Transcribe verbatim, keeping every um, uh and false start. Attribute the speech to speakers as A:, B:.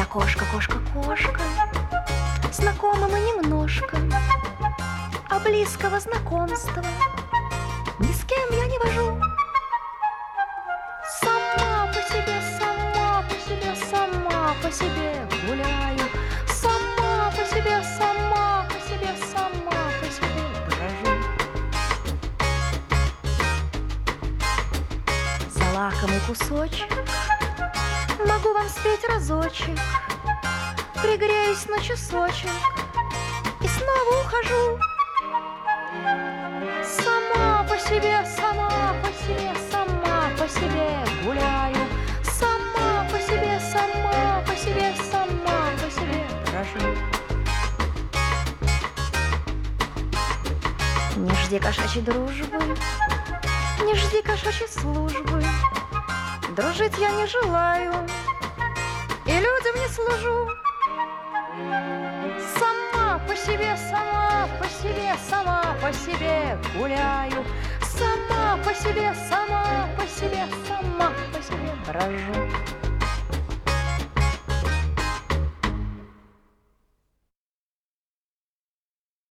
A: кошка, кошка, кошка. Знакомы мы немножко, а близкого знакомства ни с кем я не вожу. Сама по себе, сама по себе, сама по себе гуляю. Сама по себе, сама по себе, сама по себе брожу. За лакомый кусочек могу вам спеть разочек, пригреюсь на часочек и снова ухожу. Сама по себе, сама по себе, сама по себе гуляю. Сама по себе, сама по себе, сама по себе брожу. Не жди кошачьей дружбы, не жди кошачьей службы. Дружить я не желаю и людям не служу. Сама по себе, сама по себе, сама по себе гуляю. Сама по себе, сама по себе, сама по себе брожу.